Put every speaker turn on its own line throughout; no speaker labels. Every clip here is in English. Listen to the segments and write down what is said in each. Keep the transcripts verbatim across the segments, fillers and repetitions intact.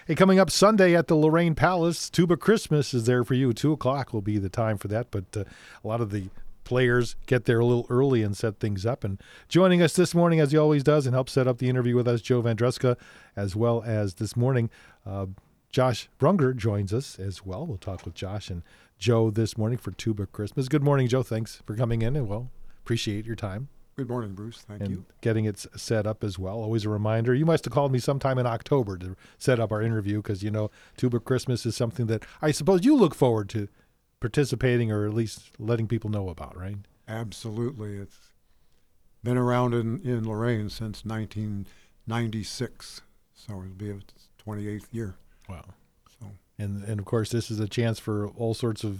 Hey, coming up Sunday at the Lorraine Palace, Tuba Christmas is there for you. Two o'clock will be the time for that, but uh, a lot of the players get there a little early and set things up. And joining us this morning, as he always does, and help set up the interview with us, Joe Vandruska, as well as this morning, uh, Josh Brunger joins us as well. We'll talk with Josh and Joe this morning for Tuba Christmas. Good morning, Joe. Thanks for coming in, and well, appreciate your time.
Good morning, Bruce. Thank
and
you.
Getting it set up as well. Always a reminder. You must have called me sometime in October to set up our interview because, you know, Tuba Christmas is something that I suppose you look forward to participating or at least letting people know about, right?
Absolutely. It's been around in, in Lorraine since nineteen ninety-six, so it'll be its twenty-eighth year.
Wow.
So,
And, and of course, this is a chance for all sorts of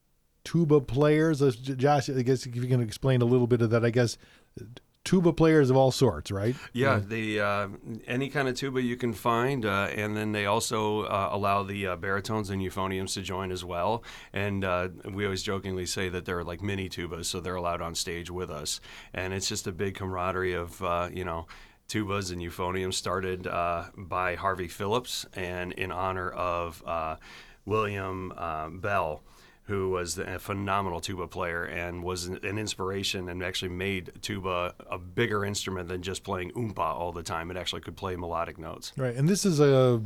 tuba players. Uh, Josh, I guess if you can explain a little bit of that, I guess tuba players of all sorts, right?
Yeah, yeah. the uh, any kind of tuba you can find, uh, and then they also uh, allow the uh, baritones and euphoniums to join as well. And uh, we always jokingly say that they're like mini tubas, so they're allowed on stage with us. And it's just a big camaraderie of, uh, you know, tubas and euphoniums started uh, by Harvey Phillips and in honor of uh, William uh, Bell, who was a phenomenal tuba player and was an inspiration and actually made tuba a bigger instrument than just playing oompa all the time. It actually could play melodic notes.
Right, and this is a,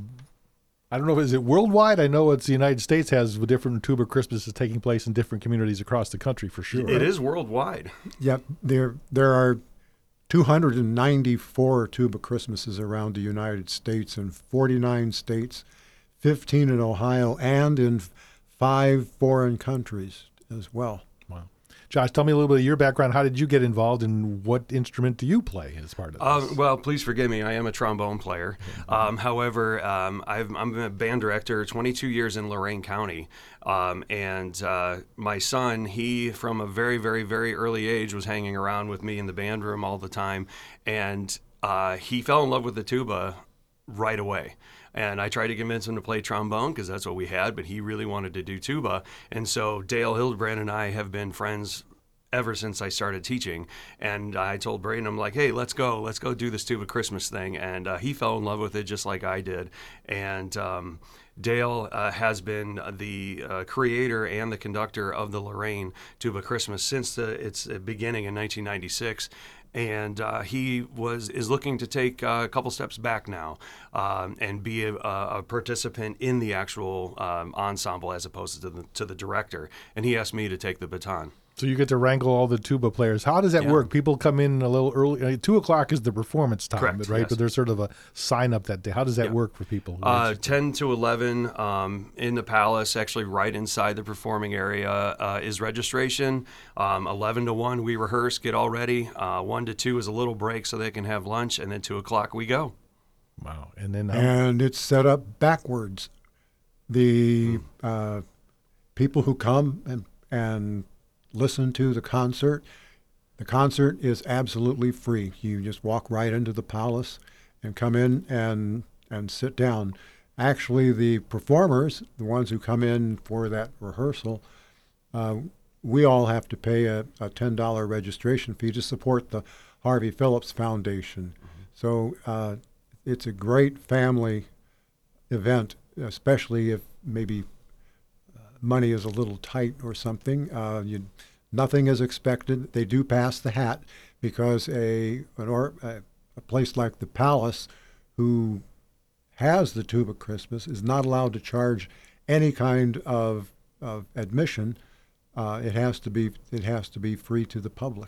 I don't know, is it worldwide? I know it's the United States has different tuba Christmases taking place in different communities across the country for sure.
It
right?
is worldwide.
Yep, there there are two hundred ninety-four tuba Christmases around the United States in forty-nine states, fifteen in Ohio, and in five foreign countries as well.
Wow. Josh, tell me a little bit of your background. How did you get involved and what instrument do you play as part of this?
Uh, well, please forgive me. I am a trombone player. Um, however, um, I've, I'm a band director, twenty-two years in Lorain County. Um, and uh, my son, he, from a very, very, very early age, was hanging around with me in the band room all the time. And uh, he fell in love with the tuba right away. And I tried to convince him to play trombone because that's what we had, but he really wanted to do tuba. And so Dale Hildebrand and I have been friends ever since I started teaching. And I told Braden, I'm like, hey, let's go. Let's go do this Tuba Christmas thing. And uh, he fell in love with it just like I did. And um, Dale uh, has been the uh, creator and the conductor of the Lorraine Tuba Christmas since the, its beginning in nineteen ninety-six. And uh, he was is looking to take uh, a couple steps back now um, and be a, a participant in the actual um, ensemble as opposed to the, to the director. And he asked me to take the baton.
So you get to wrangle all the tuba players. How does that
Yeah.
work? People come in a little early. I mean, two o'clock is the performance time,
Correct,
right?
yes.
But there's sort of a sign up that day. How does that
Yeah.
work for people?
Uh, ten to eleven um, in the Palace, actually right inside the performing area, uh, is registration. Um, eleven to one, we rehearse, get all ready. Uh, one to two is a little break so they can have lunch, and then two o'clock we go.
Wow. And then um,
And it's set up backwards. The uh, people who come and, and listen to the concert, the concert is absolutely free. You just walk right into the Palace and come in and and sit down. Actually, the performers, the ones who come in for that rehearsal, uh, we all have to pay a, a ten dollars registration fee to support the Harvey Phillips Foundation. Mm-hmm. So uh, it's a great family event, especially if maybe uh, money is a little tight or something. Uh, you, nothing is expected. They do pass the hat because a, an or, a, a place like the Palace, who has the Tuba Christmas, is not allowed to charge any kind of, of admission. Uh, it has to be it has to be free to the public,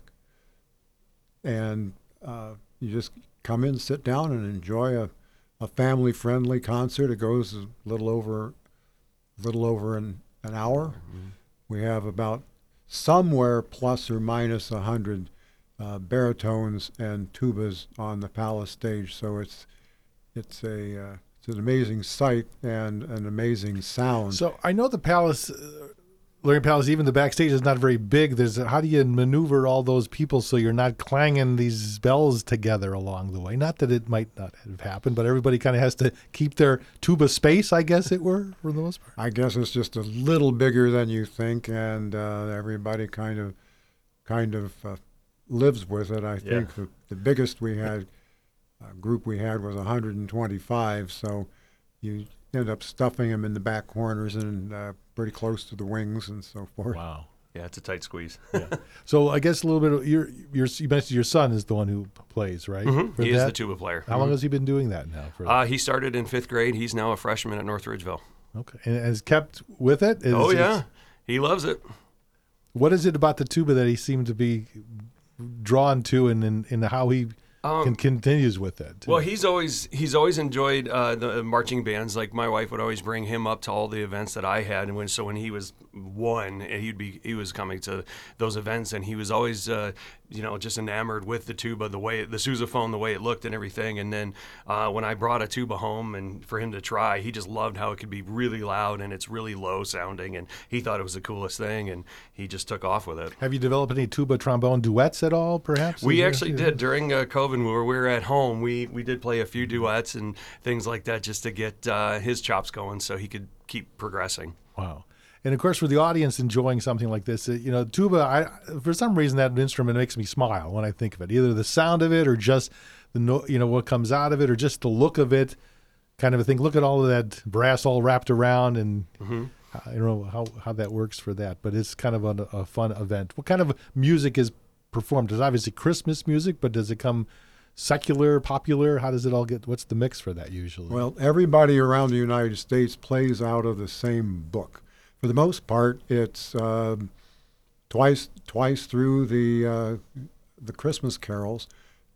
and uh, you just come in, sit down, and enjoy a, a family-friendly concert. It goes a little over, little over an, an hour. Mm-hmm. We have about somewhere plus or minus a hundred uh, baritones and tubas on the Palace stage. So it's it's a uh, it's an amazing sight and an amazing sound.
So I know the Palace, uh, Lorraine Palace, even the backstage is not very big. There's how do you maneuver all those people so you're not clanging these bells together along the way? Not that it might not have happened, but everybody kind of has to keep their tuba space, I guess it were, for the most part.
I guess it's just a little bigger than you think, and uh, everybody kind of kind of uh, lives with it. I think
Yeah.
the, the biggest we had uh, group we had was one hundred twenty-five, so you end up stuffing them in the back corners and uh, pretty close to the wings and so forth.
Wow.
Yeah, it's a tight squeeze.
Yeah. So I guess a little bit of your your you mentioned your son is the one who plays, right?
Mhm.
For
He is
that?
the tuba player.
How long has he been doing that now? For
Uh, he started in fifth grade. He's now a freshman at North Ridgeville.
okay, and has kept with it. Is-
oh
is-
yeah, he loves it.
What is it about the tuba that he seemed to be drawn to, and and, and how he
Um,
can, continues with it?
Well, he's always he's always enjoyed uh, the marching bands. Like my wife would always bring him up to all the events that I had, and when so when he was one, he'd be he was coming to those events, and he was always uh, you know just enamored with the tuba, the way the sousaphone, the way it looked, and everything. And then uh, when I brought a tuba home and for him to try, he just loved how it could be really loud and it's really low sounding, and he thought it was the coolest thing, and he just took off with it.
Have you developed any tuba trombone duets at all? Perhaps
We
Is there-
actually did during uh, COVID when we were at home. We we did play a few duets and things like that just to get uh, his chops going, so he could keep progressing.
Wow. And of course, for the audience enjoying something like this, uh, you know, tuba, I, for some reason, that instrument makes me smile when I think of it. Either the sound of it or just the, no, you know, what comes out of it or just the look of it, kind of a thing. Look at all of that brass all wrapped around, and
Mm-hmm.
I don't know how, how that works for that, but it's kind of a, a fun event. What kind of music is performed? There's obviously Christmas music, but does it come secular, popular? How does it all get, what's the mix for that usually?
Well, everybody around the United States plays out of the same book. For the most part, it's um, twice twice through the uh, the Christmas carols,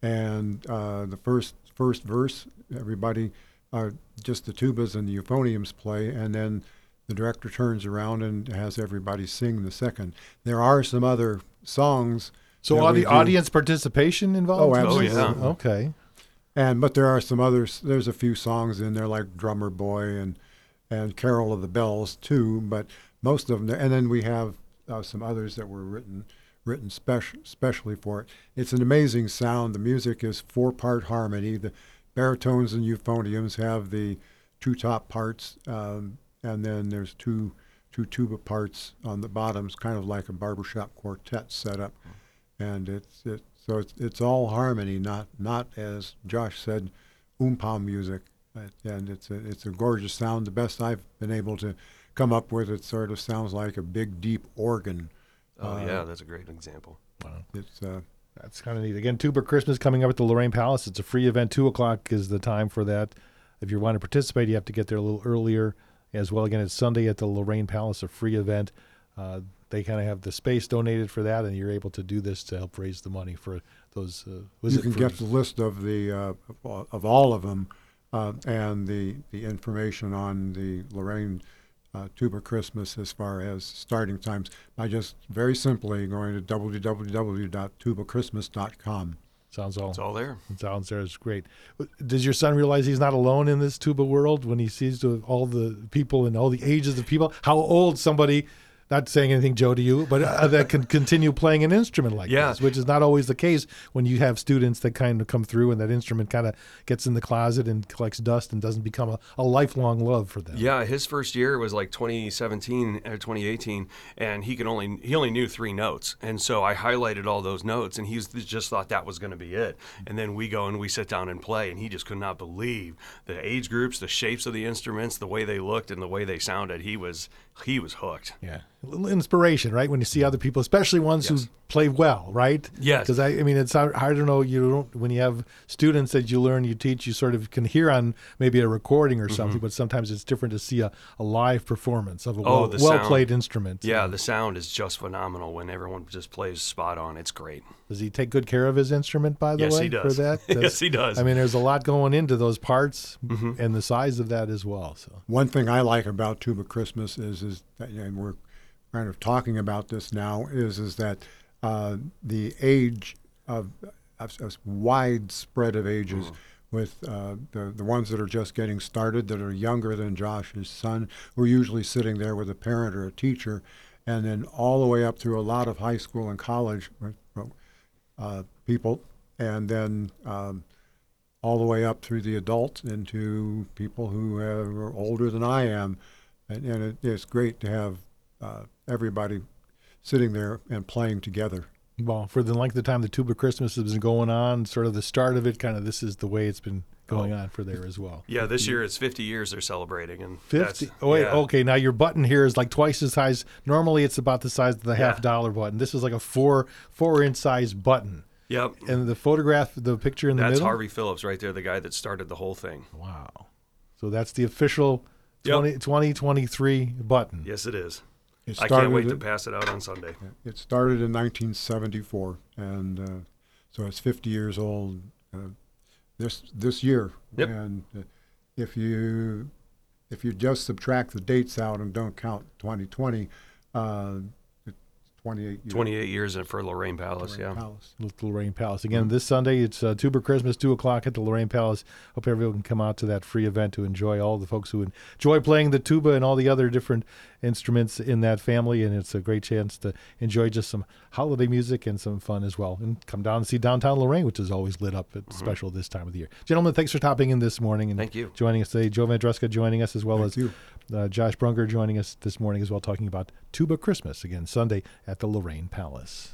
and uh, the first first verse, everybody, uh, just the tubas and the euphoniums play, and then the director turns around and has everybody sing the second. There are some other songs.
so
that
audi-
we do.
audience participation involved?
Oh, absolutely.
Oh, yeah.
Okay.
And but there are some others. There's a few songs in there like Drummer Boy and and Carol of the Bells too. But most of them. And then we have uh, some others that were written written special specially for it. It's an amazing sound. The music is four part harmony. The baritones and euphoniums have the two top parts, um, and then there's two two tuba parts on the bottoms, kind of like a barbershop quartet setup. And it's it so it's it's all harmony, not not as Josh said, oom-pom music. Uh, And it's a it's a gorgeous sound. The best I've been able to come up with. It sort of sounds like a big deep organ.
Oh
Uh,
yeah, that's a great example.
Wow.
It's uh,
That's kind of neat. Again, Tuba Christmas coming up at the Lorraine Palace. It's a free event. Two o'clock is the time for that. If you want to participate, you have to get there a little earlier as well. Again, it's Sunday at the Lorraine Palace, a free event. Uh, they kind of have the space donated for that, and you're able to do this to help raise the money for those. Uh, was
you
it
can
for,
get the list of the uh, of, of all of them uh, and the the information on the Lorraine uh, Tuba Christmas as far as starting times by just very simply going to w w w dot tuba christmas dot com.
Sounds all.
It's all there.
It sounds there is great. Does your son realize he's not alone in this tuba world when he sees the, all the people and all the ages of people? How old somebody, not saying anything, Joe, to you, but uh, that can continue playing an instrument like
Yeah.
this, which is not always the case when you have students that kind of come through and that instrument kind of gets in the closet and collects dust and doesn't become a, a lifelong love for them.
Yeah, his first year was like twenty seventeen or twenty eighteen, and he could only he only knew three notes, and so I highlighted all those notes, and he was, just thought that was going to be it. And then we go and we sit down and play, and he just could not believe the age groups, the shapes of the instruments, the way they looked, and the way they sounded. He was he was hooked.
Yeah. A little inspiration, right? When you see other people, especially ones
Yes.
who play well, right?
Yes.
Because I, I mean, it's hard, hard to know. You don't when you have students that you learn, you teach, you sort of can hear on maybe a recording or something, but sometimes it's different to see a, a live performance of a
Oh,
well,
the
well
sound.
played instrument.
Yeah,
Uh,
the sound is just phenomenal when everyone just plays spot on. It's great.
Does he take good care of his instrument, by the
Yes,
way?
he does.
For that,
Yes, he does.
I mean, there's a lot going into those parts and the size of that as well. So
One thing I like about Tuba Christmas is is that, and we're kind of talking about this now, is is that uh, the age of a wide spread of ages, with uh, the the ones that are just getting started, that are younger than Josh's son, who are usually sitting there with a parent or a teacher, and then all the way up through a lot of high school and college uh, people, and then um, all the way up through the adults into people who have, are older than I am. And, and it, it's great to have uh, everybody sitting there and playing together.
well, for the length of time the Tuba Christmas has been going on, sort of the start of it, kind of this is the way it's been going on for there as well.
Yeah, this year it's fifty years they're celebrating, and
fifty.
that's-
Oh, wait,
yeah.
okay. Now your button here is like twice the size. Normally it's about the size of the half
Yeah.
dollar button. This is like a four four inch size button.
Yep.
And the photograph, the picture in the
That's
middle.
Harvey Phillips right there, the guy that started the whole thing.
Wow. So that's the official
Yep.
twenty, twenty twenty-three button.
Yes, it is.
It
I can't wait
started
to
in-
pass it out on Sunday.
It started in nineteen seventy-four, and uh, so it's fifty years old uh, this this year.
Yep.
And uh, if you if you just subtract the dates out and don't count twenty twenty, uh, it's twenty-eight years.
twenty-eight years in for Lorraine Palace,
Lorraine
yeah.
Palace.
Little Lorraine Palace. Again, this Sunday, it's uh, Tuber Christmas, two o'clock at the Lorraine Palace. Hope everyone can come out to that free event to enjoy all the folks who enjoy playing the tuba and all the other different instruments in that family. And it's a great chance to enjoy just some holiday music and some fun as well. And come down and see downtown Lorraine, which is always lit up. It's special this time of the year. Gentlemen, thanks for stopping in this morning and
Thank you.
joining us today. Joe Vandruska joining us as well
Thank
as
you.
Uh, Josh Brunker joining us this morning as well, talking about Tuba Christmas, again, Sunday at the Lorraine Palace.